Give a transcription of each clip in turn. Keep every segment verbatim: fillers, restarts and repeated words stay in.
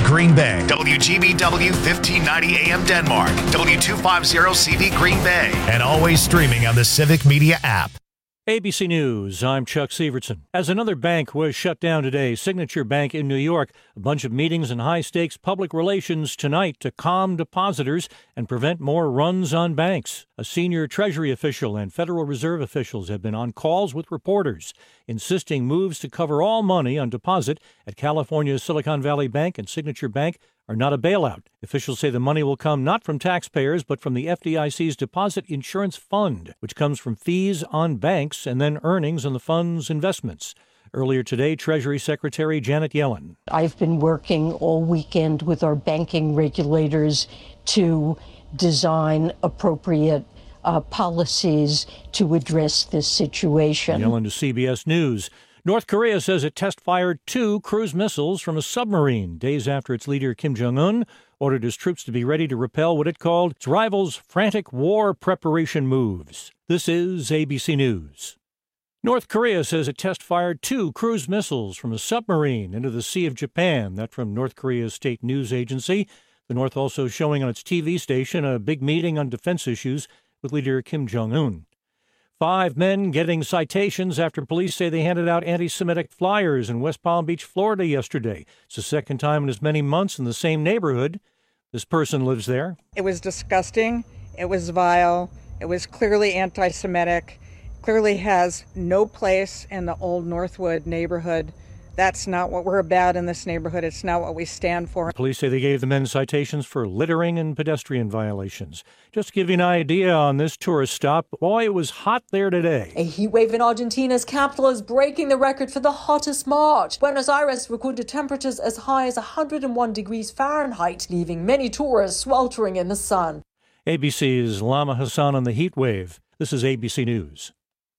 Green Bay. W G B W fifteen ninety A M Denmark. W two fifty C V Green Bay. And always streaming on the Civic Media app. A B C News, I'm Chuck Severson. As another bank was shut down today, Signature Bank in New York, a bunch of meetings and high-stakes public relations tonight to calm depositors and prevent more runs on banks. A senior Treasury official and Federal Reserve officials have been on calls with reporters, insisting moves to cover all money on deposit at California's Silicon Valley Bank and Signature Bank are not a bailout. Officials say the money will come not from taxpayers, but from the F D I C's Deposit Insurance Fund, which comes from fees on banks and then earnings on the fund's investments. Earlier today, Treasury Secretary Janet Yellen. I've been working all weekend with our banking regulators to design appropriate uh, policies to address this situation. Yellen to C B S News. North Korea says it test-fired two cruise missiles from a submarine days after its leader Kim Jong-un ordered his troops to be ready to repel what it called its rival's frantic war preparation moves. This is A B C News. North Korea says it test-fired two cruise missiles from a submarine into the Sea of Japan. That from North Korea's state news agency. The North also showing on its T V station a big meeting on defense issues with leader Kim Jong-un. Five men getting citations after police say they handed out anti-Semitic flyers in West Palm Beach, Florida yesterday. It's the second time in as many months in the same neighborhood. This person lives there. It was disgusting. It was vile. It was clearly anti-Semitic. Clearly has no place in the old Northwood neighborhood. That's not what we're about in this neighborhood. It's not what we stand for. Police say they gave the men citations for littering and pedestrian violations. Just to give you an idea on this tourist stop, boy, it was hot there today. A heat wave in Argentina's capital is breaking the record for the hottest March. Buenos Aires recorded temperatures as high as one hundred one degrees Fahrenheit, leaving many tourists sweltering in the sun. A B C's Lama Hassan on the heat wave. This is A B C News.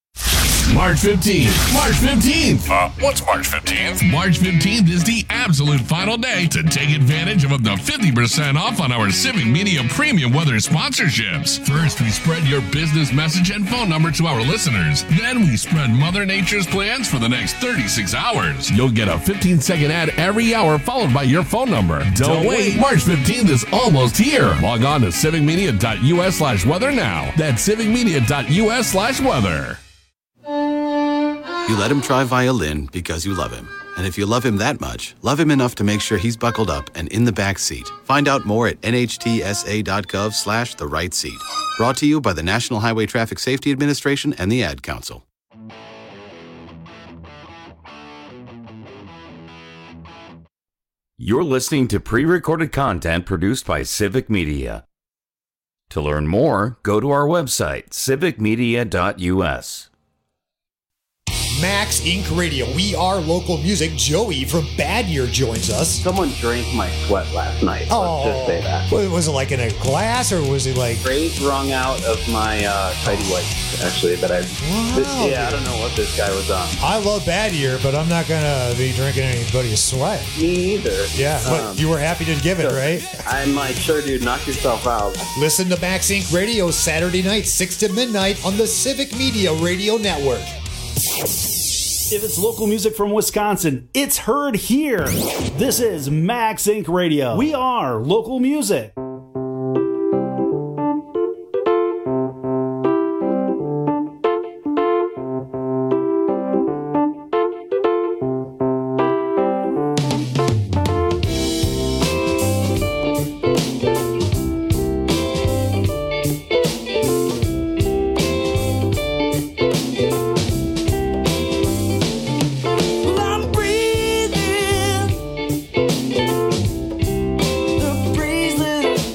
March fifteenth. March fifteenth. Uh, what's March fifteenth? March fifteenth is the absolute final day to take advantage of up to fifty percent off on our Civic Media Premium Weather sponsorships. First, we spread your business message and phone number to our listeners. Then we spread Mother Nature's plans for the next thirty-six hours. You'll get a fifteen second ad every hour followed by your phone number. Don't, Don't wait. wait. March fifteenth is almost here. Log on to civicmedia.us slash weather now. That's civicmedia.us slash weather. You let him try violin because you love him. And if you love him that much, love him enough to make sure he's buckled up and in the back seat. Find out more at nhtsa.gov slash the right seat. Brought to you by the National Highway Traffic Safety Administration and the Ad Council. You're listening to pre-recorded content produced by Civic Media. To learn more, go to our website, civic media dot u s. Max Incorporated. Radio. We are local music. Joey from Bad Year joins us. Someone drank my sweat last night. Oh, let's just say that. Was it like in a glass or was it like... Straight wrung out of my uh, tidy whites, actually. That I, wow. This, yeah, I don't know what this guy was on. I love Bad Year, but I'm not going to be drinking anybody's sweat. Me either. Yeah, but um, you were happy to give it, so right? I'm like, sure, dude, knock yourself out. Listen to Max Incorporated. Radio Saturday night, six to midnight on the Civic Media Radio Network. If it's local music from Wisconsin, it's heard here. This is Max Incorporated. Radio. We are local music. Breathe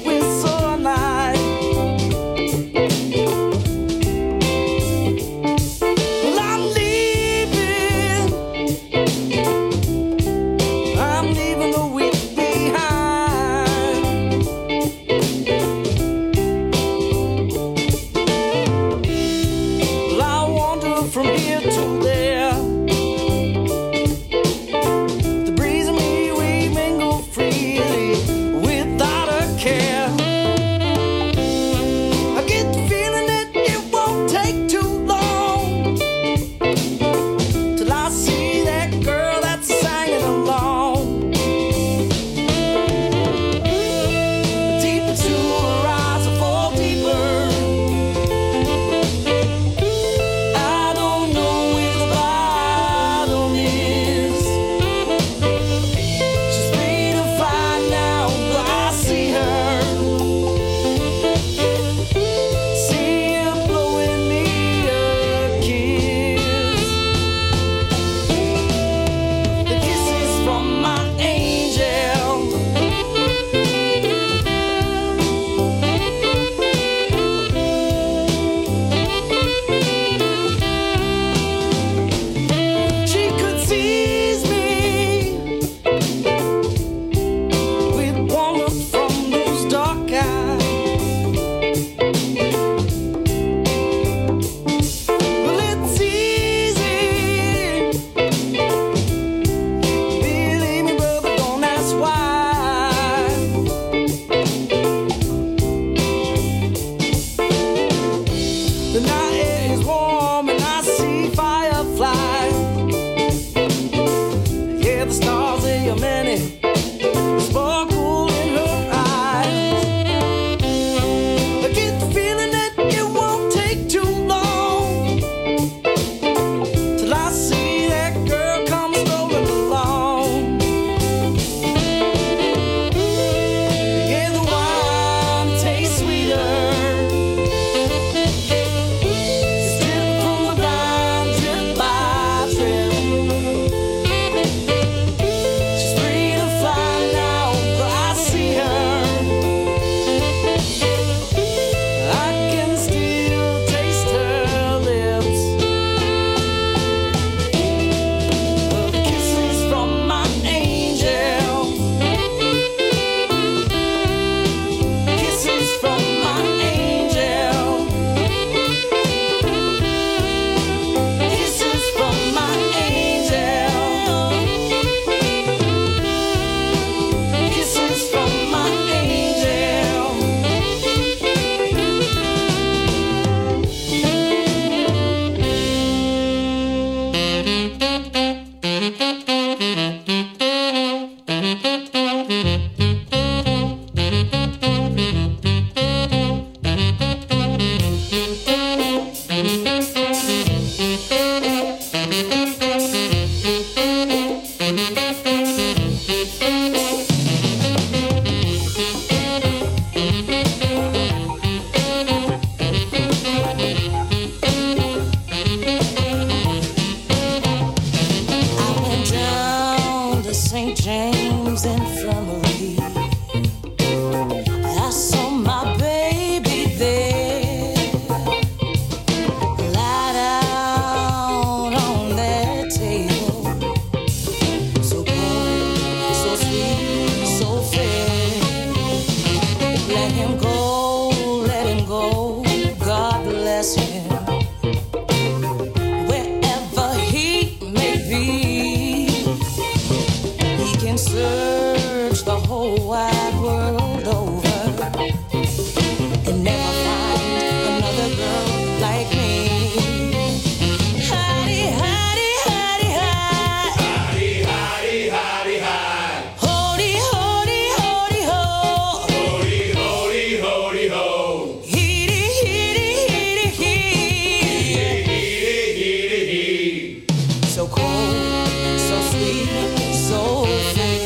whole wide world over and never find another girl like me. Hidey, hidey, hidey, hide. Hidey, hidey, hidey, hide. Hody, hody, hody, ho. Hody, hody, hody, ho. Heedy, heedy, heedy, hee. Heedy, heedy, hee. So cold, so sweet, so fair.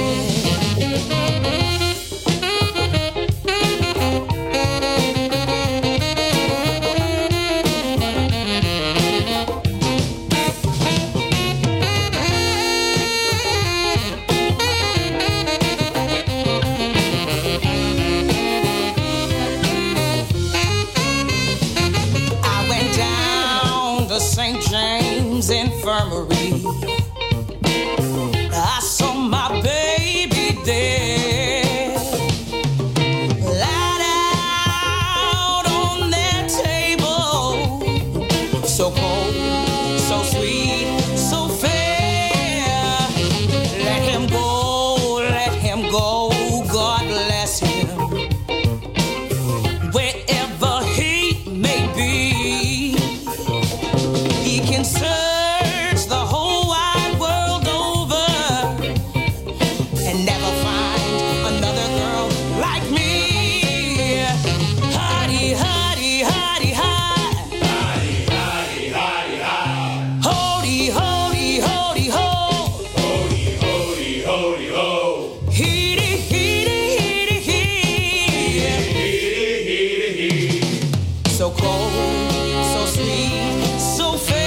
I went down to Saint James Infirmary. I saw my baby there, lied out on that table, so cold, so sweet, so fair. Let him go, let him go, God bless him. Wherever he may be, he can search the whole wide world over and never find another girl like me. Hidey, hidey, hidey, hide. Hidey, hidey, hidey, hide. Hody, hody, hody, ho. Hody, hody, hody, ho. Heedy, heedy, heedy, hee. Heedy, heedy, hee. So cold, so sweet, so fair.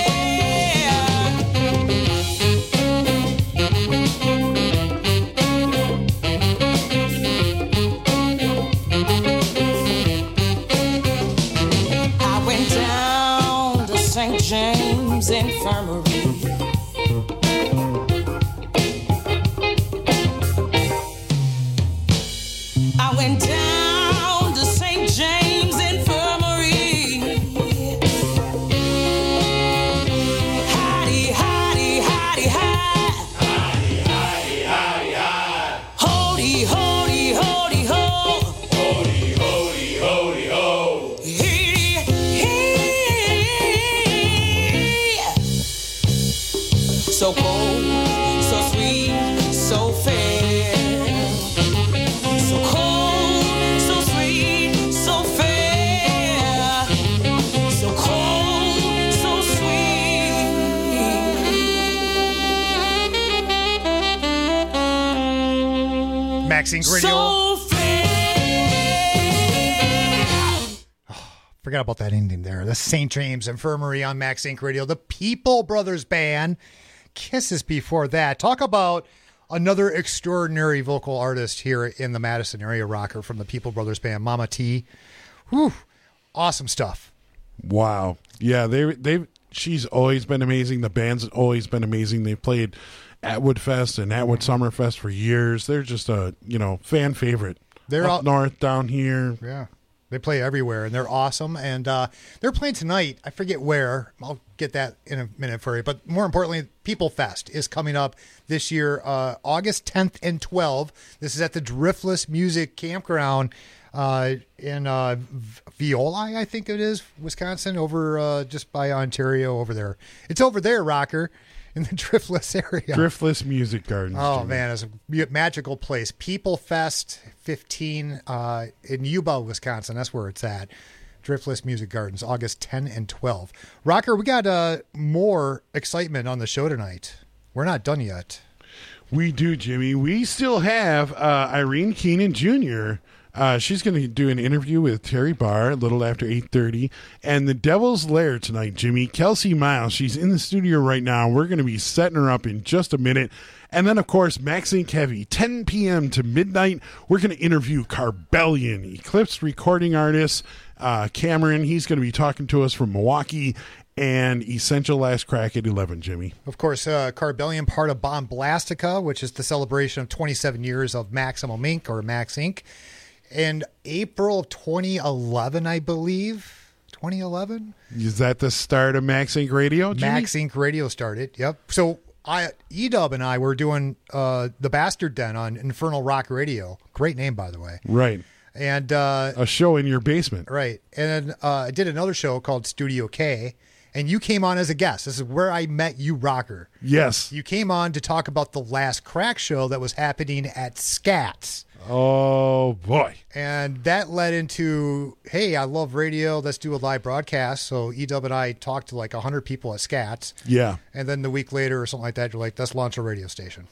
I went down to Saint James Infirmary. I went down to Saint James Infirmary. Hidey, hidey, hidey, hide. Hidey, hidey, hidey, hide. Hody, hody, hody, ho. Hody, hody, hody, ho. Heedy, hee. So cold, so sweet, so fair. So cold, so sweet, so fair. So cold, so sweet. Max Inc Radio. So fair. Forgot about that ending there. The Saint James Infirmary on Max Inc Radio. The People Brothers Band. Kisses before that. Talk about another extraordinary vocal artist here in the Madison area, rocker from the People Brothers Band, Mama T. Whew. Awesome stuff. Wow. Yeah, they they she's always been amazing. The band's always been amazing. They've played Atwood Fest and Atwood Summerfest for years. They're just a, you know, fan favorite. They're up all- north, down here. Yeah. They play everywhere, and they're awesome. And uh, they're playing tonight. I forget where. I'll get that in a minute for you. But more importantly, People Fest is coming up this year, uh, August tenth and twelfth. This is at the Driftless Music Campground uh, in uh, Viola, I think it is, Wisconsin, over uh, just by Ontario over there. It's over there, rocker, in the Driftless area. Driftless Music Gardens. Oh, Jimmy. man, it's a magical place. People Fest fifteen uh, in Yuba, Wisconsin. That's where it's at. Driftless Music Gardens, August tenth and twelfth. Rocker, we got uh, more excitement on the show tonight. We're not done yet. We do, Jimmy. We still have uh, Irene Keenan Junior Uh, she's going to do an interview with Terry Barr a little after eight thirty. And the Devil's Lair tonight, Jimmy. Kelsey Miles, she's in the studio right now. We're going to be setting her up in just a minute. And then, of course, Max Inc Heavy, ten p.m. to midnight. We're going to interview Carbellion, Eclipse recording artist. Uh, Cameron, he's going to be talking to us from Milwaukee. And Essential Last Crack at eleven, Jimmy. Of course, uh, Carbellion, part of Bomblastica, which is the celebration of twenty-seven years of Maximum Incorporated, or Max Inc In April of twenty eleven, I believe. twenty eleven? Is that the start of Max Inc Radio, Jimmy? Max Inc Radio started, yep. So I E-Dub and I were doing uh, the Bastard Den on Infernal Rock Radio. Great name, by the way. Right. And uh, a show in your basement. Right. And then uh, I did another show called Studio K, and you came on as a guest. This is where I met you, Rocker. Yes. You came on to talk about the last crack show that was happening at Scats. Oh, boy. And that led into, hey, I love radio. Let's do a live broadcast. So E-Dub and I talked to like one hundred people at Scats. Yeah. And then the week later or something like that, you're like, let's launch a radio station.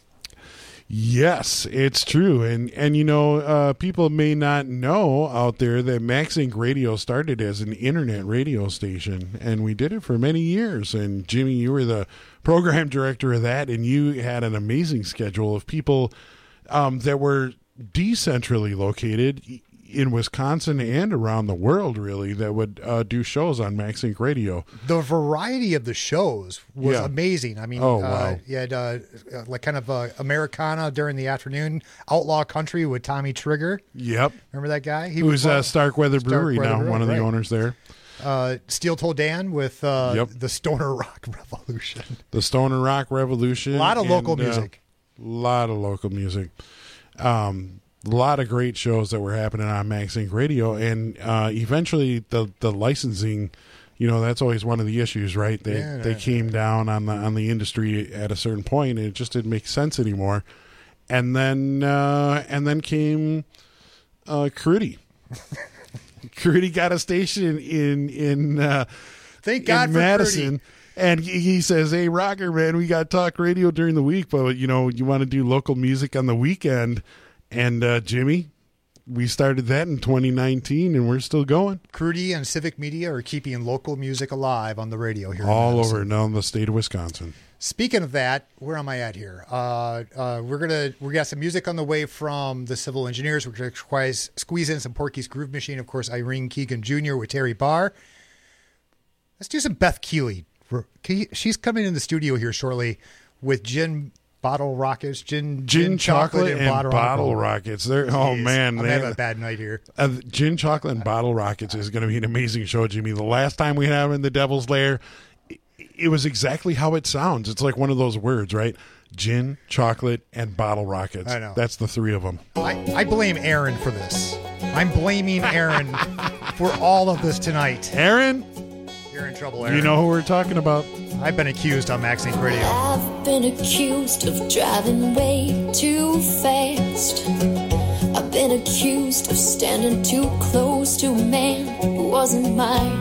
Yes, it's true. And, and you know, uh, people may not know out there that Max Inc Radio started as an internet radio station, and we did it for many years. And Jimmy, you were the program director of that, and you had an amazing schedule of people um, that were decentrally located in Wisconsin and around the world, really, that would uh, do shows on Max Inc Radio. The variety of the shows was Yeah. amazing. I mean, Oh, uh, wow. you had uh, like kind of uh, Americana during the afternoon, Outlaw Country with Tommy Trigger. Yep. Remember that guy? He Who's was uh, Starkweather Brewery Starkweather now, Brewery, one of the right. owners there. Uh, Steel Toe Dan with uh, Yep. the Stoner Rock Revolution. The Stoner Rock Revolution. A lot of local and, uh, music. A lot of local music. Um, a lot of great shows that were happening on Max Inc Radio, and uh, eventually the the licensing, you know, that's always one of the issues, right? They Yeah, they yeah, came down on the on the industry at a certain point, and it just didn't make sense anymore. And then uh, and then came uh, Crudy. Crudy got a station in in uh, Thank God in for Madison. Crudy. And he he says, "Hey, Rocker, man, we got talk radio during the week, but you know, you want to do local music on the weekend." And uh, Jimmy, we started that in twenty nineteen, and we're still going. Crudy and Civic Media are keeping local music alive on the radio here. in All Madison. over now in the state of Wisconsin. Speaking of that, where am I at here? Uh, uh, we're gonna we got some music on the way from the Civil Engineers. We're gonna squeeze, squeeze in some Porky's Groove Machine, of course. Irene Keegan Junior with Terry Barr. Let's do some Beth Keeley. She's coming in the studio here shortly with gin bottle rockets, gin, Gin, chocolate, and, bottle, bottle rockets. They're, oh, Jeez, man. I'm they- having a bad night here. Uh, gin, chocolate, and bottle rockets is going to be an amazing show, Jimmy. The last time we had him in the Devil's Lair, it, it was exactly how it sounds. It's like one of those words, right? Gin, chocolate, and bottle rockets. I know. That's the three of them. I, I blame Aaron for this. I'm blaming Aaron for all of this tonight. Aaron? You're in trouble, Aaron. You know who we're talking about? I've been accused on Max Inc Radio. I've been accused of driving way too fast. I've been accused of standing too close to a man who wasn't mine.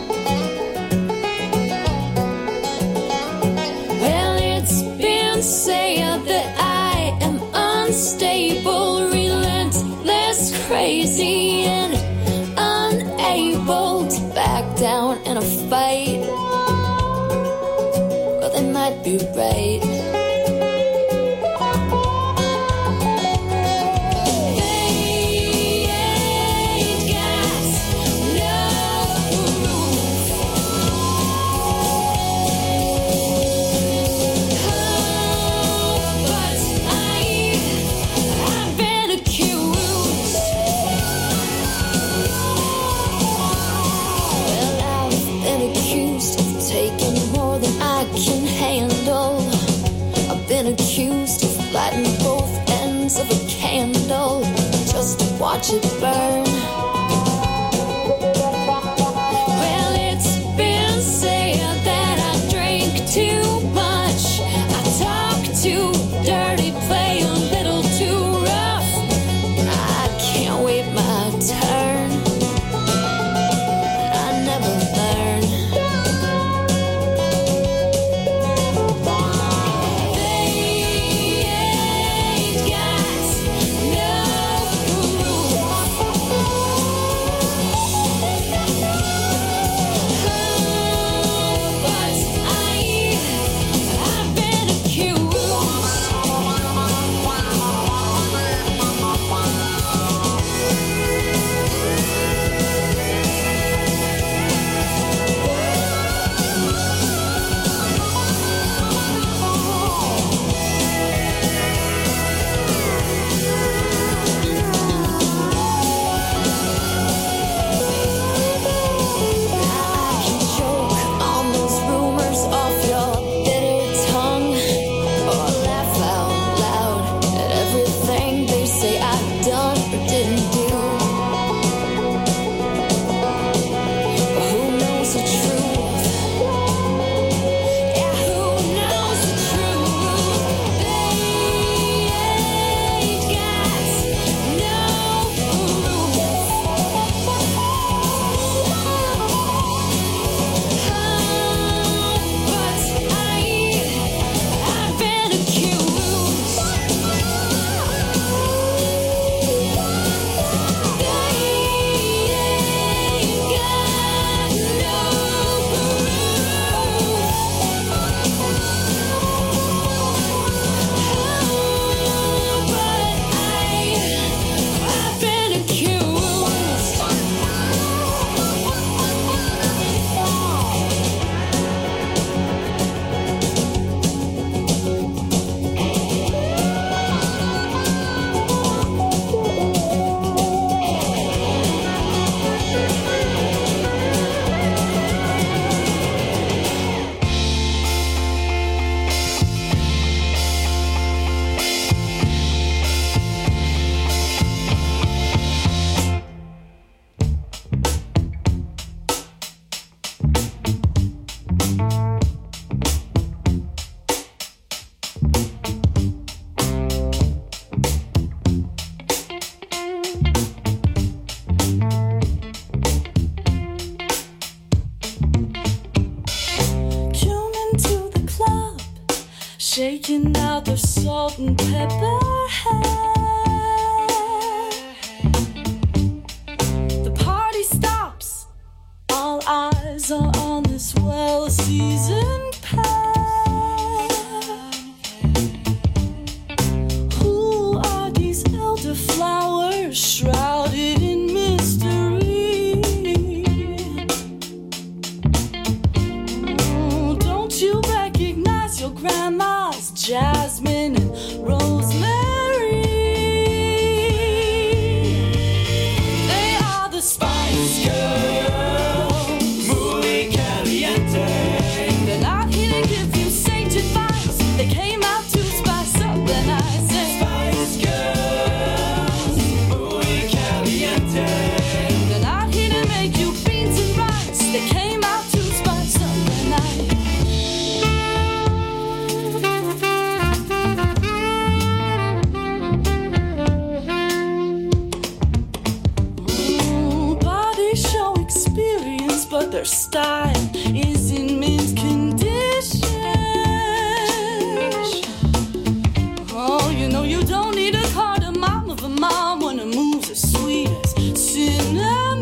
Well, it's been said that I am unstable, relentless, crazy, and unable to back down in a fight. Well, they might be right. They ain't got no proof. Oh, but I, I've been accused. Well, I've been accused of taking more than I can handle. I've been accused of lighting both ends of a candle just to watch it burn. Well, it's been said that I drink too much, I talk too dirty, play a little too rough. I can't wait my turn. I never learn. They ain't got no proof. breaking out their salt and pepper hair. The party stops. All eyes are on this well-seasoned pair. Who are these elderflowers shrouded in mystery? Oh, don't you recognize your grandma's jasmine and rosemary? They are the Spice Girls, muy caliente. They're not here to give you sage advice. They came out to spice up the night. Say, Spice Girls, muy caliente. They're not here to make you beans and rice. They came out to spice up the night. Ooh, body show experience, but their style is in mint condition. Oh, you know you don't need a cardamom of a mom when a move's as sweet as cinnamon.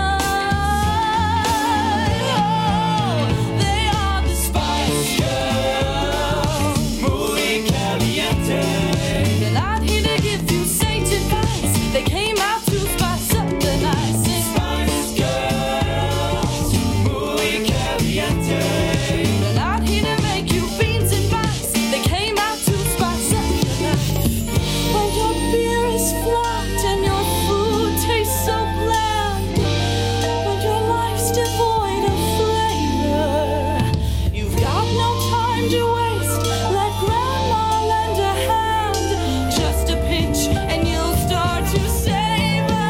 Oh, they are the Spice Girls, muy caliente. They're not here to give you sage advice. They came out to spice up the night. Say, Spice Girls, muy caliente. They're not here to make you beans and rice. They came out to spice up the night. When your beer is flat and your food tastes so bland, when your life's devoid of flavor, you've got no time to waste. Let grandma lend a hand, just a pinch and you'll start to savor.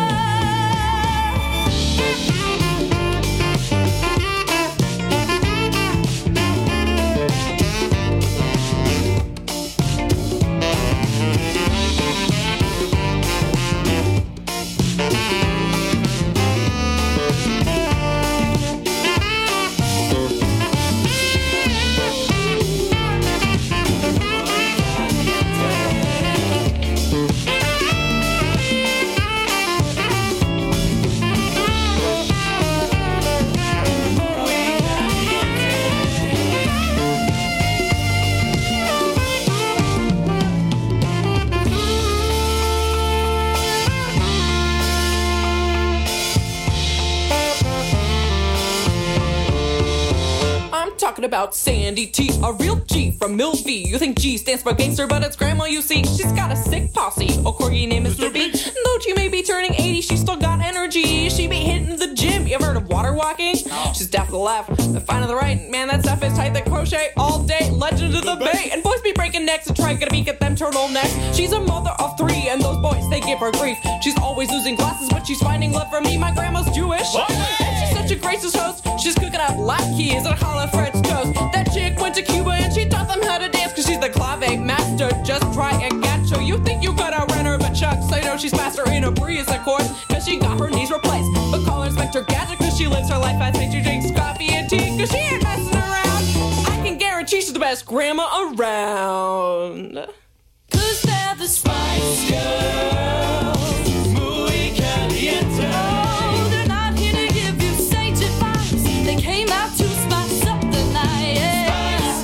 I'm talking about Sandy T, a real G from Milvie. You think G stands for gangster, but it's grandma, you see. She's got a sick posse, a corgi named Mister B. Though she may be turning eighty, she's still got energy. She be hitting the gym. You ever heard of water walking? She's deaf to the left, the fine to the right. Man, that stuff is tight, that crochet all day. Legend of the Bay. And boys be breaking necks and trying to beat at them turtlenecks. She's a mother of three, and those boys, they give her grief. She's always losing classes, but she's finding love from me. My grandma's Jewish. And she's such a gracious host. She's cooking up latkes and challah French toast. That chick went to Cuba and she taught them how to dance, cause she's the clave master. Just try and catch her. You think you gotta rent her, but Chuck say no, she's master in a breeze, of course, cause she got her knees replaced. But call her Inspector Gadget, cause she lives her life as she drinks coffee and tea, cause she ain't messing around. I can guarantee she's the best grandma around. Cause they're the Spice Girls, muy caliente. Oh, they're not here to give you sage advice. They came out to spice up the night. Spice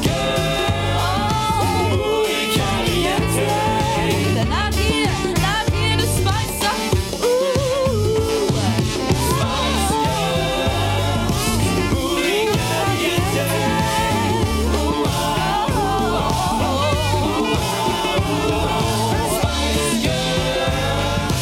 Girls, muy caliente. They're not here, not here to spice up. Ooh, Spice Girls, muy caliente. Ooh, oh, oh, oh, oh.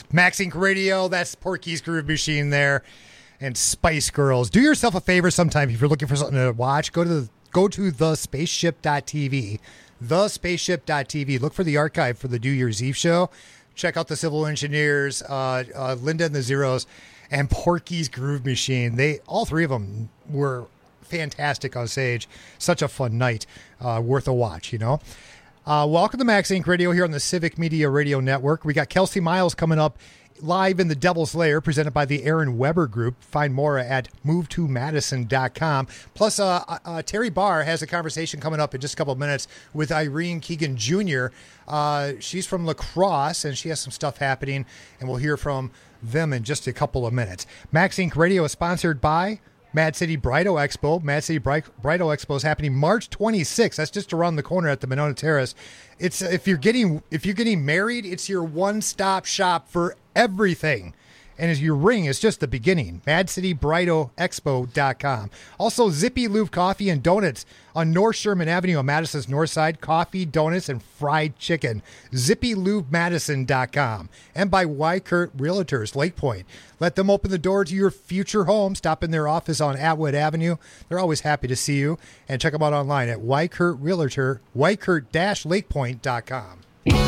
Max Inc Radio, that's Porky's Groove Machine there, and Spice Girls. Do yourself a favor sometime if you're looking for something to watch. Go to the, go to the spaceship dot t v. the spaceship dot t v. Look for the archive for the New Year's Eve show. Check out the Civil Engineers, uh, uh, Linda and the Zeros, and Porky's Groove Machine. They all three of them were fantastic on stage. Such a fun night, uh, worth a watch, you know. Uh, welcome to Max Inc Radio here on the Civic Media Radio Network. We got Kelsey Miles coming up live in the Devil's Lair, presented by the Aaron Weber Group. Find more at move to madison dot com. Plus, uh, uh, Terry Barr has a conversation coming up in just a couple of minutes with Irene Keegan Junior Uh, she's from La Crosse, and she has some stuff happening, and we'll hear from them in just a couple of minutes. Max Inc Radio is sponsored by Mad City Bridal Expo. Mad City Bridal Expo is happening March twenty-sixth. That's just around the corner at the Monona Terrace. It's if you're getting if you're getting married, it's your one-stop shop for everything. And as your ring is just the beginning. mad city bridal expo dot com. Also, Zippy Lube Coffee and Donuts on North Sherman Avenue on Madison's north side. Coffee, donuts, and fried chicken. zippy lube madison dot com. And by Wykert Realtors, Lake Point. Let them open the door to your future home. Stop in their office on Atwood Avenue. They're always happy to see you. And check them out online at Wykert Realtor, wykert dash lakepoint dot com.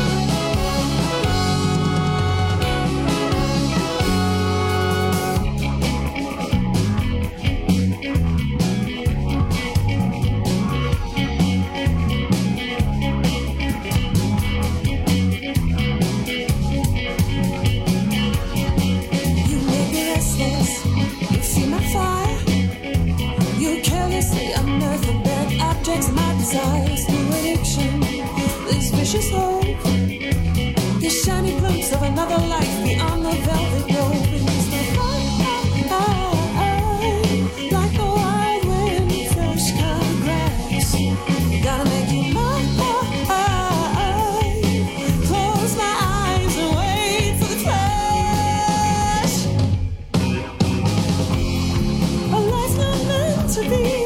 Desires, new addiction, this vicious hope, this shiny glimpse of another life beyond the velvet robe. And it's like, I, I, I, like the wild wind, fresh cut grass. Gotta make you mine. Close my eyes and wait for the flash. A life's not meant to be.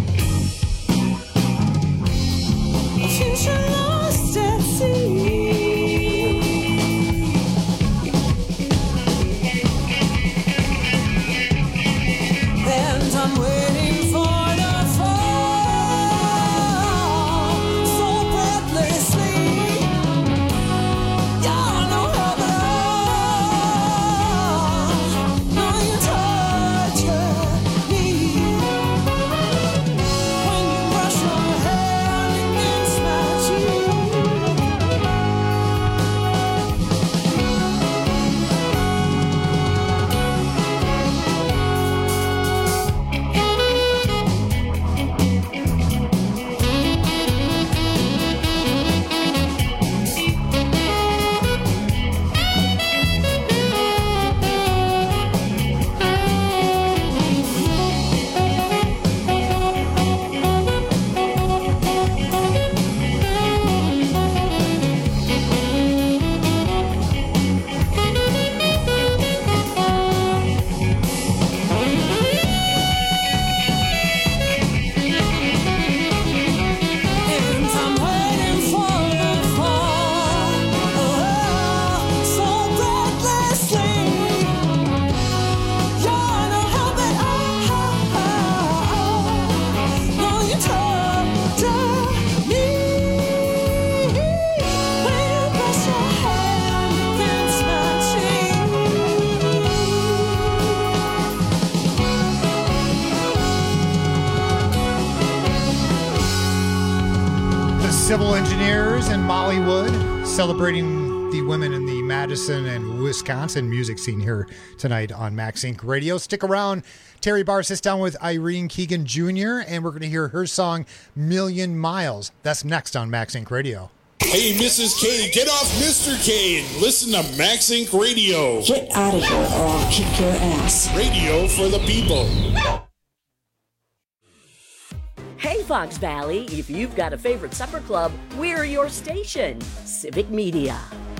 Future lost at sea. the Civil Engineers in Mollywood, celebrating the women in the Madison and Wisconsin music scene here tonight on Max Inc Radio. Stick around. Terry Barr sits down with Irene Keegan Junior, and we're going to hear her song, Million Miles. That's next on Max Inc Radio. Hey, Missus K, get off Mister K and listen to Max Inc Radio. Get out of here or I'll kick your ass. Radio for the people. Hey, Fox Valley, if you've got a favorite supper club, we're your station. Civic Media.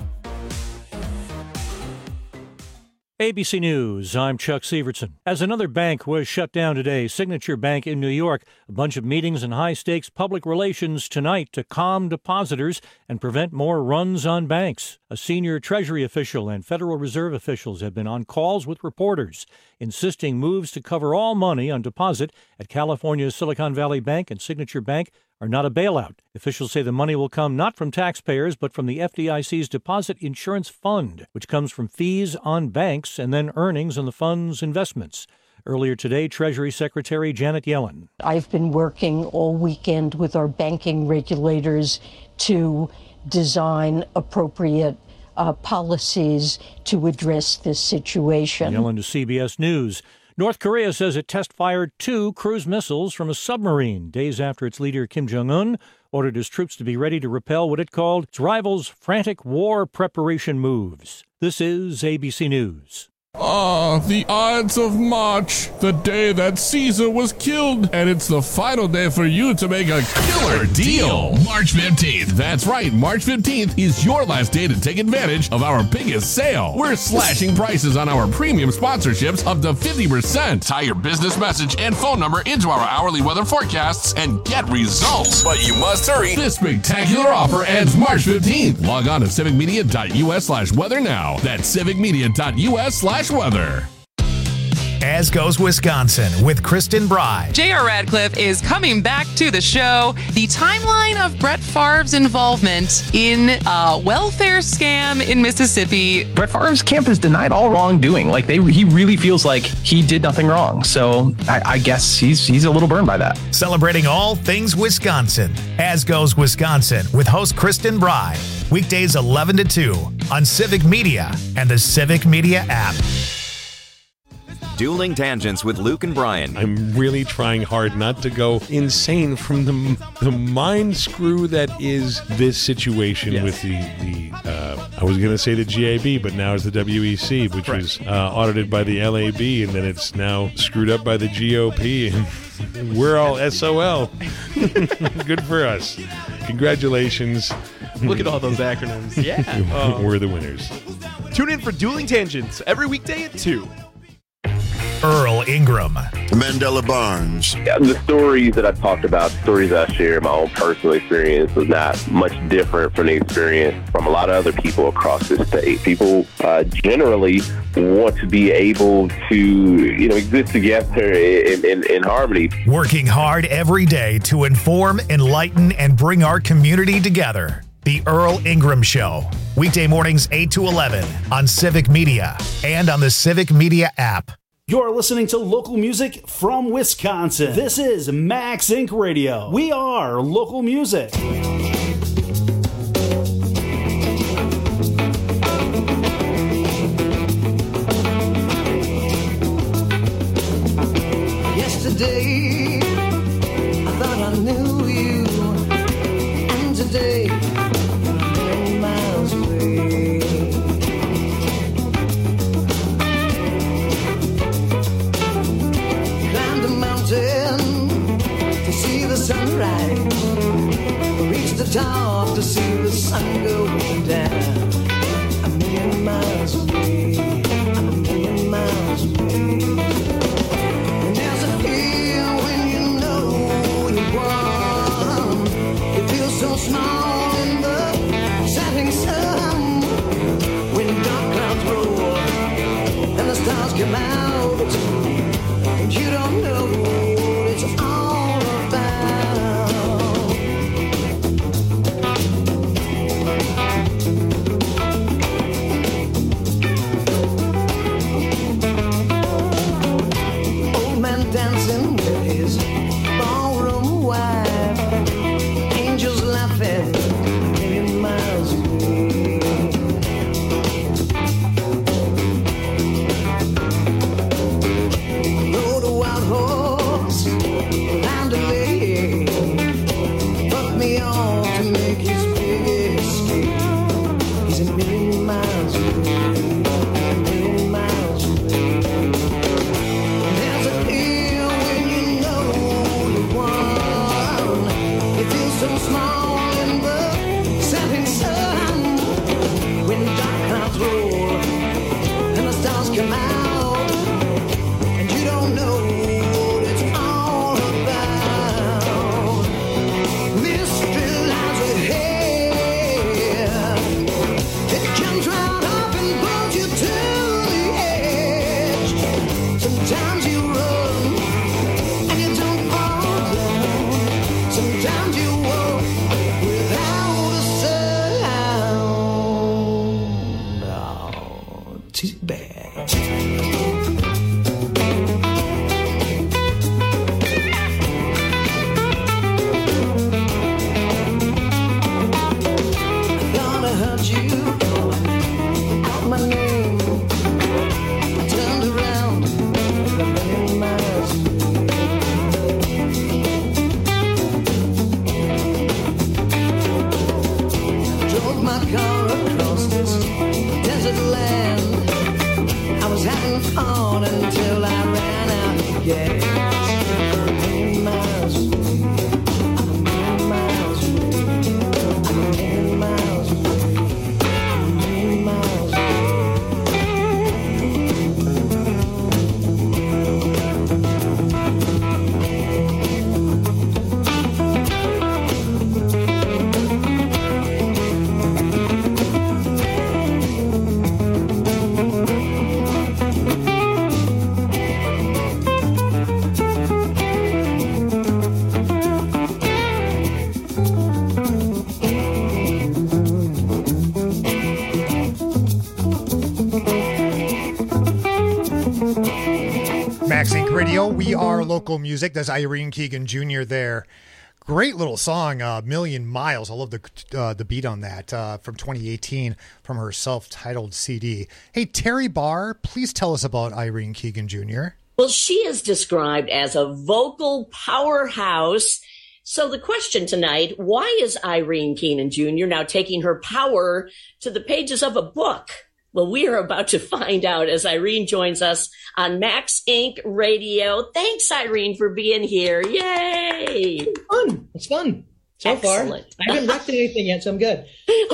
A B C News, I'm Chuck Severson. As another bank was shut down today, Signature Bank in New York, a bunch of meetings and high-stakes public relations tonight to calm depositors and prevent more runs on banks. A senior Treasury official and Federal Reserve officials have been on calls with reporters, insisting moves to cover all money on deposit at California's Silicon Valley Bank and Signature Bank are not a bailout. Officials say the money will come not from taxpayers, but from the F D I C's Deposit Insurance Fund, which comes from fees on banks and then earnings on the fund's investments. Earlier today, Treasury Secretary Janet Yellen. I've been working all weekend with our banking regulators to design appropriate uh, policies to address this situation. Yellen to C B S News. North Korea says it test-fired two cruise missiles from a submarine days after its leader Kim Jong-un ordered his troops to be ready to repel what it called its rivals' frantic war preparation moves. This is A B C News. Ah, the Ides of March, the day that Caesar was killed, and it's the final day for you to make a killer deal. March fifteenth. That's right, March fifteenth is your last day to take advantage of our biggest sale. We're slashing prices on our premium sponsorships up to fifty percent. Tie your business message and phone number into our hourly weather forecasts and get results. But you must hurry. This spectacular offer ends March fifteenth. Log on to civicmedia.us slash weather now. That's civicmedia.us slash weather. As Goes Wisconsin with Kristen Bry. J R. Radcliffe is coming back to the show. The timeline of Brett Favre's involvement in a welfare scam in Mississippi. Brett Favre's camp has denied all wrongdoing. Like they, he really feels like he did nothing wrong. So I, I guess he's he's a little burned by that. Celebrating all things Wisconsin. As Goes Wisconsin with host Kristen Bry. Weekdays eleven to two on Civic Media and the Civic Media app. Dueling Tangents with Luke and Brian. I'm really trying hard not to go insane from the the mind screw that is this situation yes. with the, the uh, I was going to say the G A B, but now it's the W E C, which right. was uh, audited by the L A B, and then it's now screwed up by the G O P, and we're all S O L. Good for us. Congratulations. Look at all those acronyms. Yeah. Um, we're the winners. Tune in for Dueling Tangents every weekday at two. Earl Ingram. Mandela Barnes. Yeah, the stories that I talked about, stories that I share, my own personal experience was not much different from the experience from a lot of other people across the state. People uh, generally want to be able to, you know, exist together in, in, in harmony. Working hard every day to inform, enlighten, and bring our community together. The Earl Ingram Show. Weekday mornings eight to eleven on Civic Media and on the Civic Media app. You're listening to local music from Wisconsin. This is Max Inc Radio. We are local music. Yesterday, I thought I knew you, and today, you're a million miles away. Climbed a mountain to see the sunrise, reached the top to see the sun go down. A million miles away, I'm a million miles away. So small in the setting sun, when dark clouds roll and the stars come out, and you don't know what it's all about. Old man dancing with his ballroom wife, angels laughing nothing a million miles away. Rode a wild horse around a lake, put me on to make his big escape. He's a million miles away, a million miles away. There's a deal when you know you won. It feels so small in the setting sun. When dark clouds roll and the stars come out, and you don't know what it's all about. Mystery lies ahead. It comes right up and pulls you to the edge. Sometimes you run and you don't fall down. Sometimes you walk without a sound. Oh, too bad. Gonna hurt you out my name. I turned around a million miles away. Drove my car across this desert land. I was having fun until I ran out of gas. A million miles away, a million miles away, a million miles away, a million miles Max Inc Radio, we are local music. That's Irene Keegan Junior there. Great little song, uh, Million Miles. I love the uh, the beat on that uh, from twenty eighteen from her self-titled C D. Hey, Terry Barr, please tell us about Irene Keegan Junior Well, she is described as a vocal powerhouse. So the question tonight, why is Irene Keenan Junior now taking her power to the pages of a book? Well, we are about to find out as Irene joins us on Max Inc Radio. Thanks, Irene, for being here. Yay! It's fun. It's fun. So Excellent. far. I haven't wrecked anything yet, so I'm good.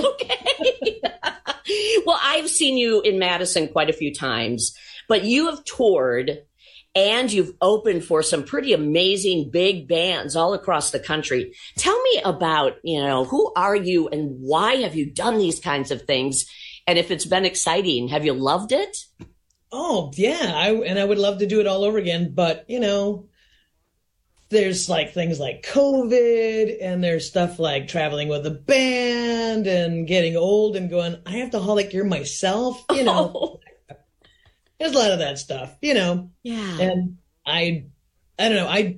Okay. Well, I've seen you in Madison quite a few times, but you have toured and you've opened for some pretty amazing big bands all across the country. Tell me about, you know, who are you and why have you done these kinds of things? And if it's been exciting, have you loved it? Oh, yeah. I, and I would love to do it all over again. But, you know, there's like things like COVID and there's stuff like traveling with a band and getting old and going, I have to haul that gear myself. You know, oh. There's a lot of that stuff, you know. Yeah. And I, I don't know. I,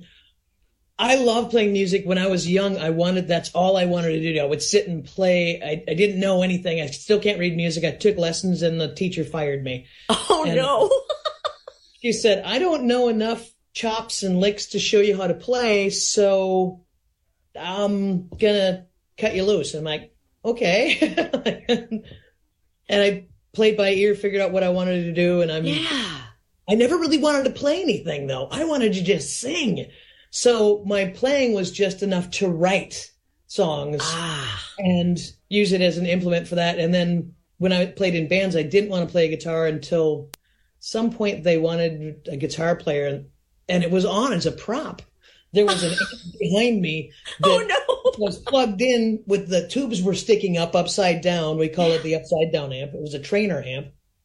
I love playing music. When I was young, I wanted, that's all I wanted to do. I would sit and play. I, I didn't know anything. I still can't read music. I took lessons and the teacher fired me. Oh, and no. She said, I don't know enough chops and licks to show you how to play, so I'm going to cut you loose. I'm like, okay. And I played by ear, figured out what I wanted to do. And I'm, yeah. I never really wanted to play anything, though. I wanted to just sing. So my playing was just enough to write songs ah. and use it as an implement for that. And then when I played in bands, I didn't want to play guitar until some point they wanted a guitar player, and it was on as a prop. There was an amp behind me that oh, no. was plugged in with the tubes were sticking up upside down. We call it the upside down amp. It was a trainer amp.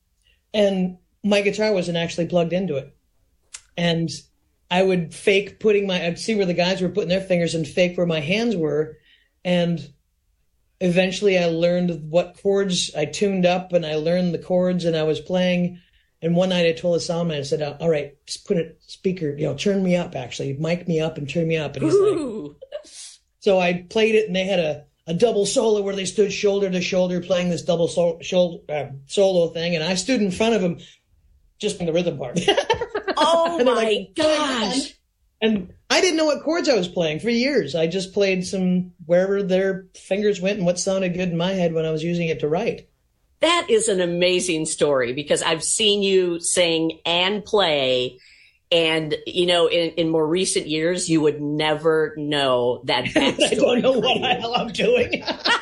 And my guitar wasn't actually plugged into it. And I would fake putting my, I'd see where the guys were putting their fingers and fake where my hands were. And eventually I learned what chords I tuned up and I learned the chords and I was playing. And one night I told the sound man, I said, all right, just put a speaker, you know, turn me up actually, mic me up and turn me up. And he's Ooh. like, so I played it and they had a, a double solo where they stood shoulder to shoulder playing this double so- shoulder, uh, solo thing. And I stood in front of them just in the rhythm part. Oh, And they're my like, gosh. And I didn't know what chords I was playing for years. I just played some wherever their fingers went and what sounded good in my head when I was using it to write. That is an amazing story because I've seen you sing and play. And, you know, in, in more recent years, you would never know that backstory. I don't know what the hell I'm doing.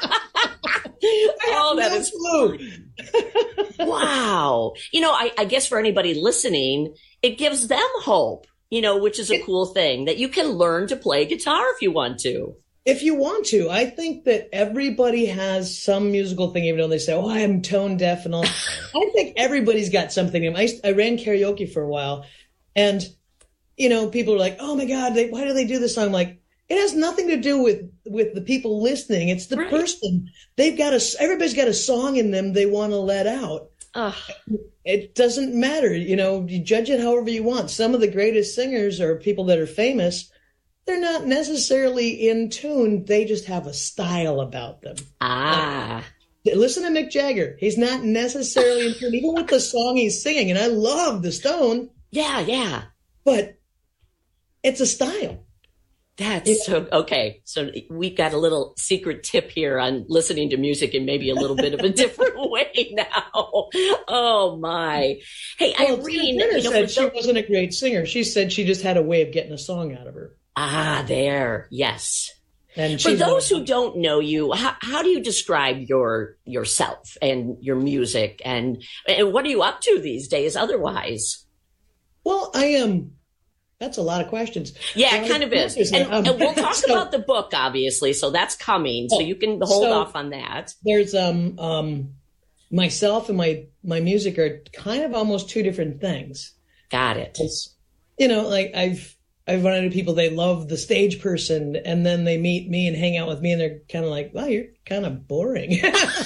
Oh, that is fun. Wow. You know, I, I guess for anybody listening, it gives them hope, you know, which is a cool thing that you can learn to play guitar if you want to. If you want to. I think that everybody has some musical thing, even though they say, oh, I'm tone deaf and all. I think everybody's got something. I, I ran karaoke for a while, and, you know, people are like, oh, my God, they, why do they do this song? I'm like, it has nothing to do with, with the people listening. It's the right. person. They've got a, everybody's got a song in them they want to let out. Ugh. It doesn't matter. You know, you judge it however you want. Some of the greatest singers are people that are famous. They're not necessarily in tune. They just have a style about them. Ah. Like, listen to Mick Jagger. He's not necessarily in tune, even with the song he's singing. And I love the Stone. Yeah, yeah. But it's a style. That's yeah. so okay. So we've got a little secret tip here on listening to music in maybe a little bit of a different way now. Oh my! Hey, well, Irene, you know, said she those... wasn't a great singer. She said she just had a way of getting a song out of her. Ah, there, yes. And for those who don't know you, how, how do you describe your yourself and your music, and and what are you up to these days? Otherwise, well, I am. Um, That's a lot of questions. Yeah, it kind of is. And, um, and we'll talk so, about the book, obviously, so that's coming. So you can hold so off on that. There's um um myself and my my music are kind of almost two different things. Got it. It's, you know, like I've I've run into people, they love the stage person, and then they meet me and hang out with me, and they're kind of like, wow, you're kind of boring.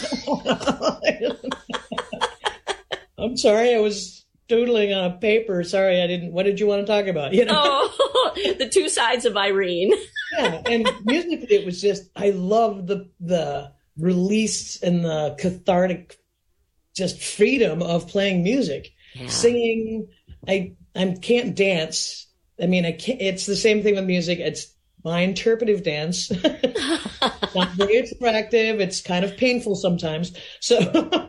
I'm sorry, I was doodling on a paper. Sorry, I didn't. What did you want to talk about? You know, oh, the two sides of Irene. Yeah, and musically, it was just I love the the release and the cathartic, just freedom of playing music, yeah. Singing. I I can't dance. I mean, I can't. It's the same thing with music. It's my interpretive dance. It's not very attractive. It's kind of painful sometimes. So.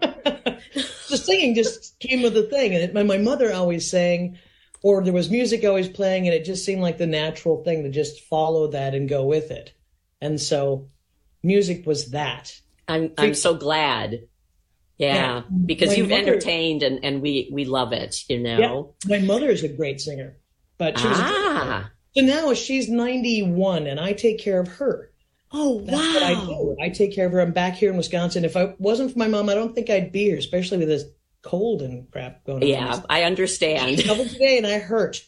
The singing just came with the thing. And it, my, my mother always sang, or there was music always playing, and it just seemed like the natural thing to just follow that and go with it. And so music was that. I'm I'm so glad. Yeah, yeah. Because my you've mother, entertained and, and we, we love it, you know. Yeah, my mother is a great singer. But she was ah. a, so now she's ninety-one, and I take care of her. Oh, That's wow. what I do. I take care of her. I'm back here in Wisconsin. If I wasn't for my mom, I don't think I'd be here, especially with this cold and crap going on. Yeah, I understand. I traveled today and I hurt.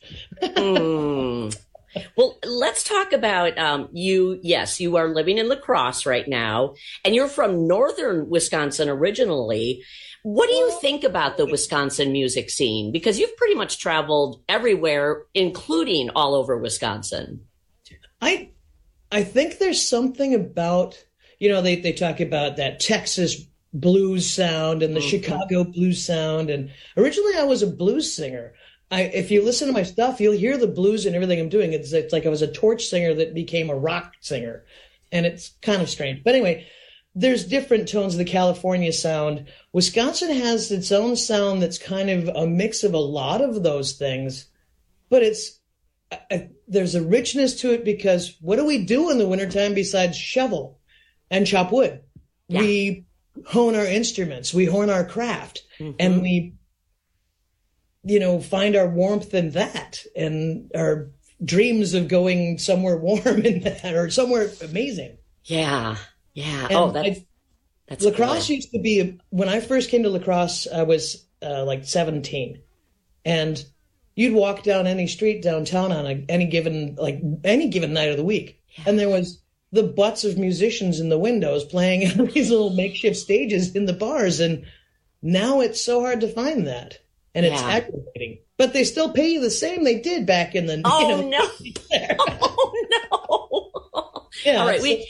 mm. Well, let's talk about um, you. Yes, you are living in La Crosse right now, and you're from northern Wisconsin originally. What do you think about the Wisconsin music scene? Because you've pretty much traveled everywhere, including all over Wisconsin. I... I think there's something about, you know, they, they talk about that Texas blues sound and the mm-hmm. Chicago blues sound. And originally I was a blues singer. I, if you listen to my stuff, you'll hear the blues and everything I'm doing. It's, it's like I was a torch singer that became a rock singer. And it's kind of strange. But anyway, there's different tones of the California sound. Wisconsin has its own sound that's kind of a mix of a lot of those things. But it's, I, there's a richness to it because what do we do in the wintertime besides shovel and chop wood? Yeah. We hone our instruments, we hone our craft, mm-hmm. and we, you know, find our warmth in that and our dreams of going somewhere warm in that or somewhere amazing. Yeah, yeah. And oh, that's, I, that's La Crosse good. used to be, when I first came to La Crosse, I was uh, like seventeen. And you'd walk down any street downtown on a, any given like any given night of the week, yeah. and there was the butts of musicians in the windows playing on these little makeshift stages in the bars. And now it's so hard to find that, and it's yeah. aggravating. But they still pay you the same they did back in the. Oh you know, no! Oh no! Yeah, All right, so, we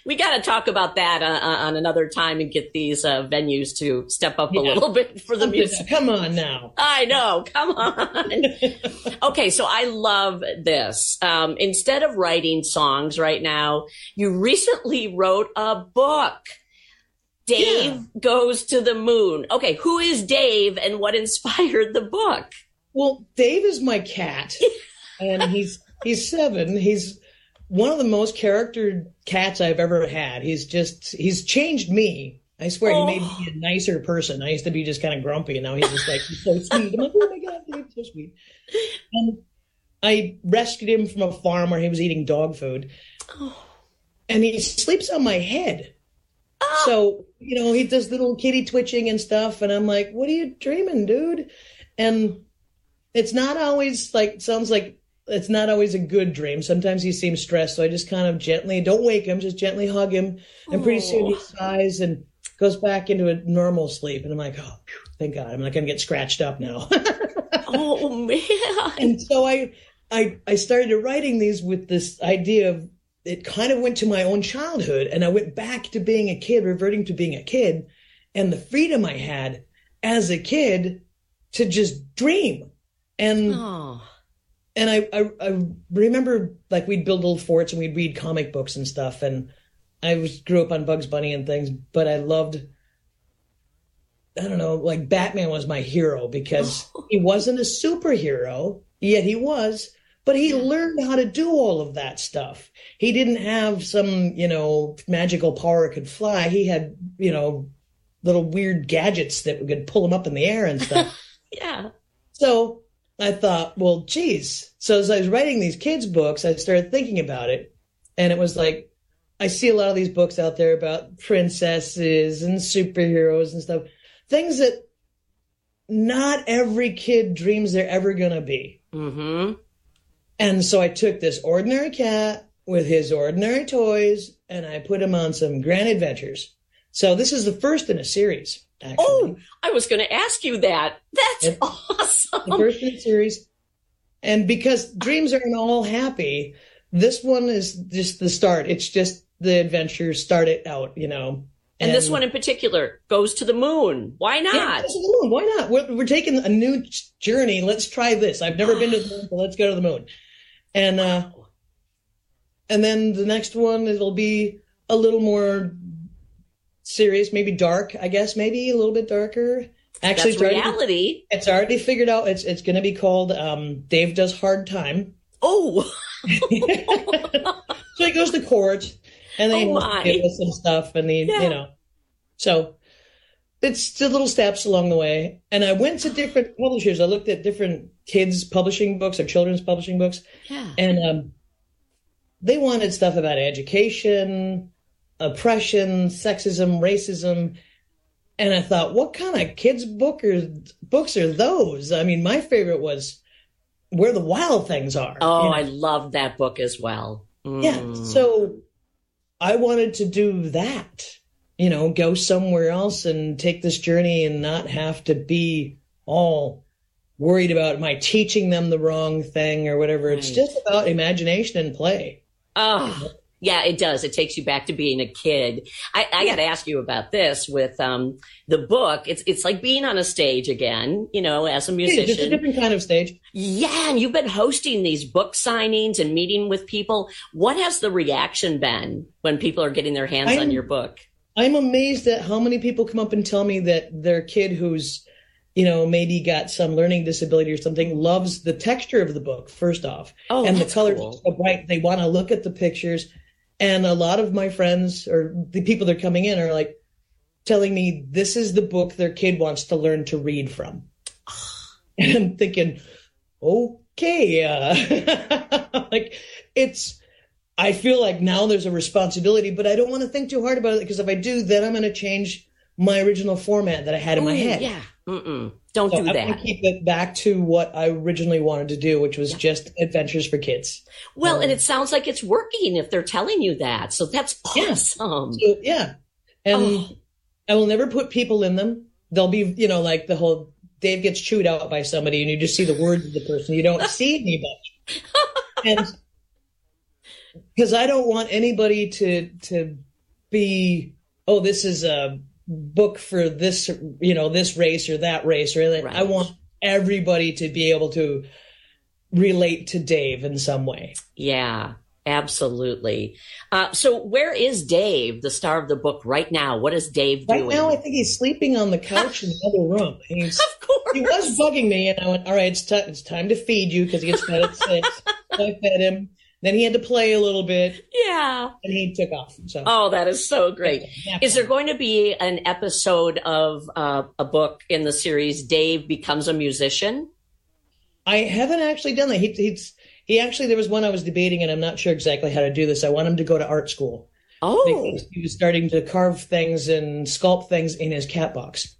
We got to talk about that uh, on another time and get these uh, venues to step up Yeah. a little bit for the music. Come on now. I know. Come on. Okay, so I love this. Um, instead of writing songs right now, you recently wrote a book. Dave Yeah. Goes to the Moon. Okay, who is Dave and what inspired the book? Well, Dave is my cat, and he's he's seven. He's one of the most charactered cats I've ever had. He's just he's changed me. I swear, Oh. he made me a nicer person. I used to be just kind of grumpy, and now he's just like he's so sweet. I'm like, oh my god, Dave's so sweet. And I rescued him from a farm where he was eating dog food, and he sleeps on my head. So, you know, he does little kitty twitching and stuff. And I'm like, what are you dreaming, dude? And it's not always like, sounds like it's not always a good dream. Sometimes he seems stressed. So I just kind of gently, don't wake him, just gently hug him. And pretty soon he sighs and goes back into a normal sleep. And I'm like, oh, phew, thank God. I'm not going to get scratched up now. Oh, man. And so I, I, I started writing these with this idea of, it kind of went to my own childhood, and I went back to being a kid, reverting to being a kid, and the freedom I had as a kid to just dream. And Oh. and I, I I remember like we'd build little forts and we'd read comic books and stuff, and I was grew up on Bugs Bunny and things, but I loved, I don't know, like Batman was my hero because he wasn't a superhero, yet he was. But he learned how to do all of that stuff. He didn't have some, you know, magical power could fly. He had, you know, little weird gadgets that could pull him up in the air and stuff. Yeah. So I thought, well, geez. So as I was writing these kids' books, I started thinking about it. And it was like, I see a lot of these books out there about princesses and superheroes and stuff. Things that not every kid dreams they're ever going to be. Mm-hmm. And so I took this ordinary cat with his ordinary toys, and I put him on some grand adventures. So this is the first in a series, actually. Oh, I was going to ask you that. That's Yep. awesome. The first in a series. And because dreams aren't all happy, this one is just the start. It's just the adventure, start it out, you know. And, this one in particular goes to the moon. Why not? Yeah, goes to the moon. Why not? We're, we're taking a new journey. Let's try this. I've never been to the moon, so let's go to the moon. And uh, and then the next one, it'll be a little more serious, maybe dark, I guess, maybe a little bit darker. Actually, That's it's already- reality. It's already figured out. It's it's going to be called um, Dave Does Hard Time. Oh. So he goes to court, and they Oh, my. give us some stuff, and he, Yeah. you know, so it's the little steps along the way. And I went to different publishers. I looked at different kids' publishing books or children's publishing books, Yeah. and um, they wanted stuff about education, oppression, sexism, racism. And I thought, what kind of kids' book or books are those? I mean, my favorite was Where the Wild Things Are. Oh, you know? I loved that book as well. Mm. Yeah. So I wanted to do that, you know, go somewhere else and take this journey and not have to be all worried about, am I teaching them the wrong thing or whatever. It's Right. just about imagination and play. Oh, yeah, it does. It takes you back to being a kid. I, I got to ask you about this with um, the book. It's it's like being on a stage again, you know, as a Yeah, musician. just a different kind of stage. Yeah, and you've been hosting these book signings and meeting with people. What has the reaction been when people are getting their hands I'm- on your book? I'm amazed at how many people come up and tell me that their kid who's, you know, maybe got some learning disability or something loves the texture of the book, first off. Oh, and the that's colors cool. are so bright. They want to look at the pictures. And a lot of my friends or the people that are coming in are like telling me this is the book their kid wants to learn to read from. And I'm thinking, okay, uh, like it's, I feel like now there's a responsibility, but I don't want to think too hard about it because if I do, then I'm going to change my original format that I had in my Ooh, head. Yeah. Mm-mm. Don't So do I'm that. going to keep it back to what I originally wanted to do, which was just adventures for kids. Well, Um, and it sounds like it's working if they're telling you that. So that's awesome. So, yeah. And Oh. I will never put people in them. They'll be, you know, like the whole Dave gets chewed out by somebody and you just see the words of the person. You don't see anybody. And because I don't want anybody to, to be, oh, this is a book for this, you know, this race or that race or anything. Right. I want everybody to be able to relate to Dave in some way. Yeah, absolutely. Uh, so where is Dave, the star of the book, right now? What is Dave Right doing? now, I think he's sleeping on the couch in the other room. He's, of course. He was bugging me, and I went, all right, it's, t- it's time to feed you because he gets fed at six. So I fed him. Then he had to play a little bit. Yeah. And he took off. So. Oh, that is so great. Is there going to be an episode of uh, a book in the series, Dave Becomes a Musician? I haven't actually done that. He, he's, he actually, there was one I was debating, and I'm not sure exactly how to do this. I want him to go to art school. Oh. Because he was starting to carve things and sculpt things in his cat box.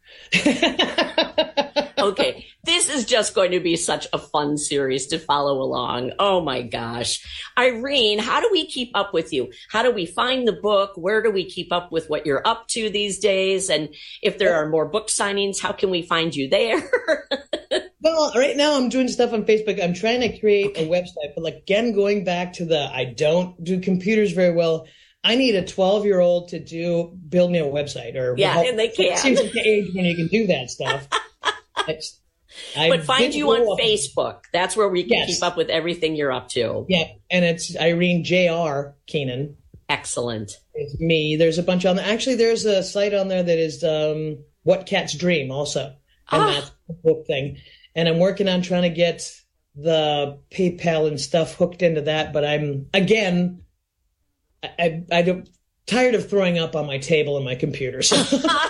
Okay, this is just going to be such a fun series to follow along. Oh my gosh. Irene, how do we keep up with you? How do we find the book? Where do we keep up with what you're up to these days? And if there are more book signings, how can we find you there? Well, right now I'm doing stuff on Facebook. I'm trying to create a website, but like, again, going back to the, I don't do computers very well. I need a twelve year old to do, build me a website or. Yeah, help. and they can. It seems like the age when you can do that stuff. It's, But find you on up. Facebook. That's where we can Yes. keep up with everything you're up to. Yeah, and it's Irene J R Keenan. Excellent. It's me. There's a bunch on there. Actually, there's a site on there that is um, What Cats Dream also. And Ah. that's a book thing. And I'm working on trying to get the PayPal and stuff hooked into that. But I'm, again, I, I, I don't, tired of throwing up on my table and my computer. So.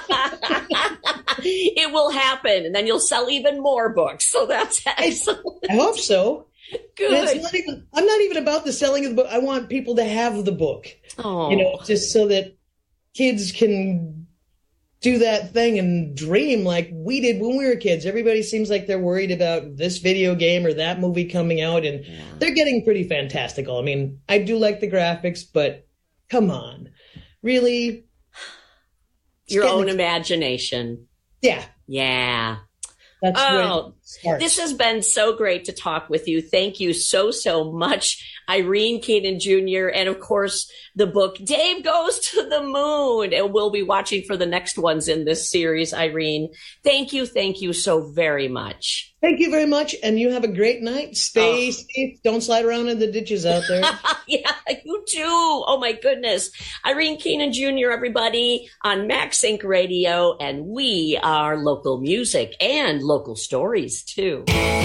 It will happen, and then you'll sell even more books. So that's excellent. I hope so. Good. And it's not even, I'm not even about the selling of the book. I want people to have the book. Oh. You know, just so that kids can do that thing and dream like we did when we were kids. Everybody seems like they're worried about this video game or that movie coming out, and yeah. they're getting pretty fantastical. I mean, I do like the graphics, but come on. Really? Your own imagination. Yeah. Yeah. That's oh, this has been so great to talk with you. Thank you so, so much, Irene Keenan Junior And of course, the book, Dave Goes to the Moon. And we'll be watching for the next ones in this series, Irene. Thank you. Thank you so very much. Thank you very much. And you have a great night. Stay oh. safe. Don't slide around in the ditches out there. Yeah, you too. Oh, my goodness. Irene Keenan Junior, everybody, on Max Inc Radio. And we are local music and local stories, too.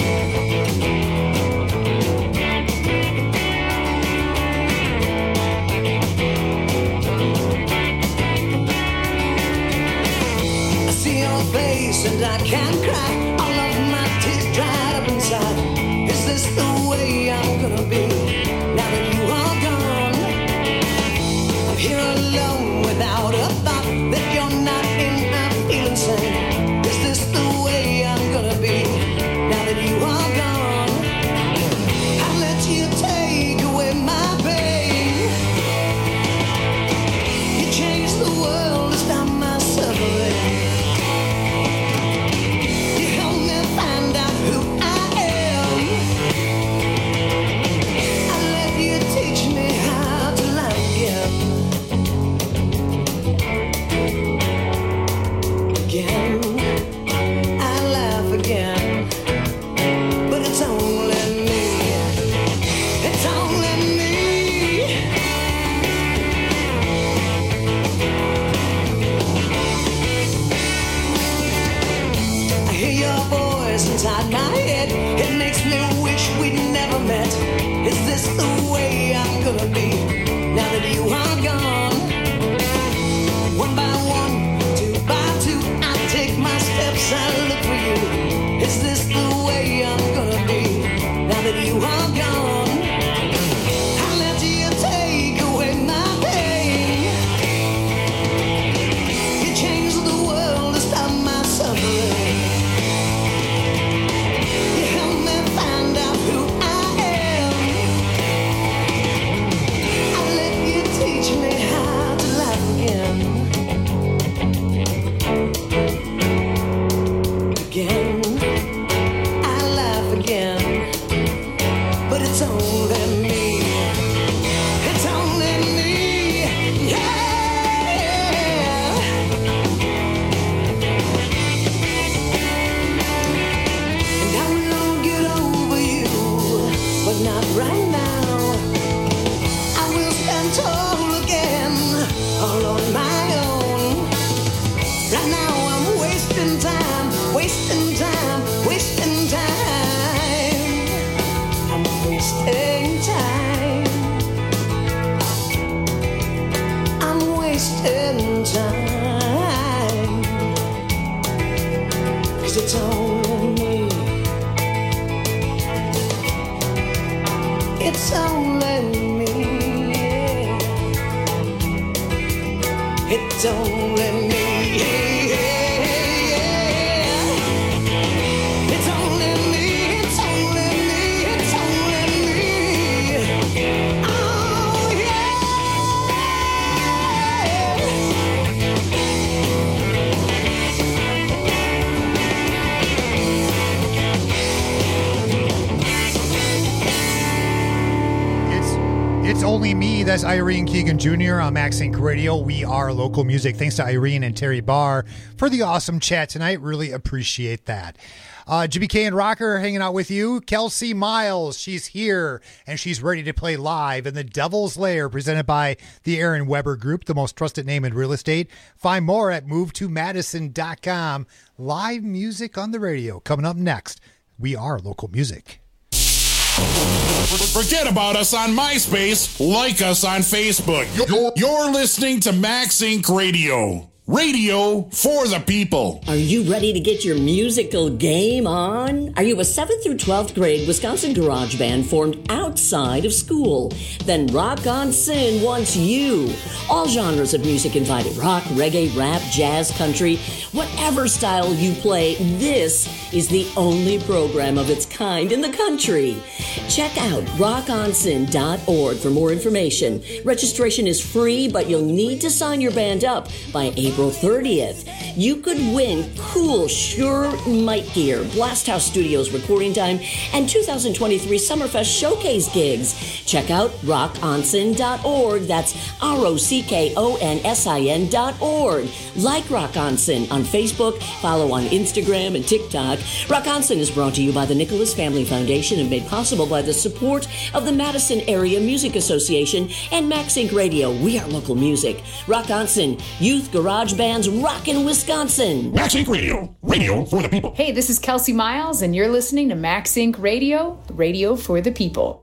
I see your face and I can't cry. All of my tears dried up inside. Is this the way I'm gonna be now that you are gone? I'm here alone without a thought that you're not in my feeling same. Is this the way I'm gonna be now that you are gone? I'll let you take away my pain. You changed the world to stop my suffering. You helped me find out who I am. I let you teach me how to like you. in time. 'Cause it's only me. It's only me. It's only me. It's only me. It's only me. It's only me. Oh, yeah. It's it's only me. That's Irene Keegan Junior on Max Inc Radio. We are local music. Thanks to Irene and Terry Barr for the awesome chat tonight. Really appreciate that. Uh, Jimmy K and Rocker hanging out with you. Kelsey Miles, she's here and she's ready to play live in the Devil's Lair, presented by the Aaron Weber Group, the most trusted name in real estate. Find more at move to madison dot com. Live music on the radio coming up next. We are local music. Forget about us on MySpace. Like us on Facebook. You're, you're listening to Max Incorporated. Radio. Radio for the people. Are you ready to get your musical game on? Are you a seventh through twelfth grade Wisconsin garage band formed outside of school? Then Rock On Sin wants you. All genres of music invited. Rock, reggae, rap, jazz, country, whatever style you play, this is the only program of its kind in the country. Check out rock on sin dot org for more information. Registration is free, but you'll need to sign your band up by April thirtieth. You could win cool Shure mic gear, Blast House Studios recording time, and two thousand twenty-three Summerfest showcase gigs. Check out rock on sin dot org. That's R O C K O N S I N dot org. Like Rock On Sin on Facebook, follow on Instagram and TikTok. Rock On Sin is brought to you by the Nicholas Family Foundation and made possible by the support of the Madison Area Music Association and Max Inc Radio. We are local music. Rock On Sin, youth garage bands rockin' Wisconsin. Max Incorporated. Radio. Radio for the people. Hey, this is Kelsey Miles, and you're listening to Max Incorporated. Radio, radio for the people.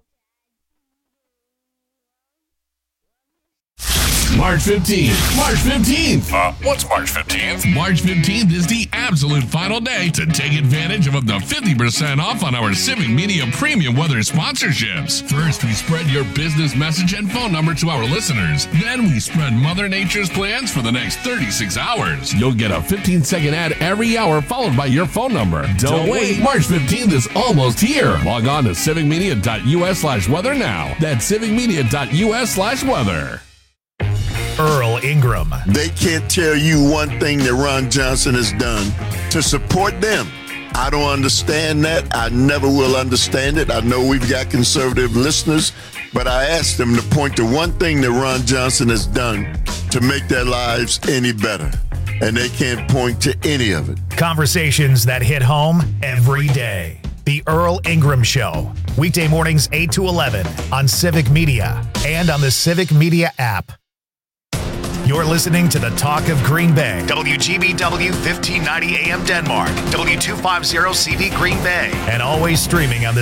March fifteenth. March fifteenth. Uh, what's March fifteenth? March fifteenth is the absolute final day to take advantage of up to fifty percent off on our Civic Media Premium Weather sponsorships. First, we spread your business message and phone number to our listeners. Then we spread Mother Nature's plans for the next thirty-six hours. You'll get a fifteen second ad every hour followed by your phone number. Don't, Don't wait. wait. March fifteenth is almost here. Log on to civic media dot u s slash weather now. That's civic media dot u s slash weather. Earl Ingram. They can't tell you one thing that Ron Johnson has done to support them. I don't understand that. I never will understand it. I know we've got conservative listeners, but I asked them to point to one thing that Ron Johnson has done to make their lives any better. And they can't point to any of it. Conversations that hit home every day. The Earl Ingram Show. Weekday mornings eight to eleven on Civic Media and on the Civic Media app. You're listening to the Talk of Green Bay. W G B W fifteen ninety A M Denmark. W two fifty C V Green Bay. And always streaming on the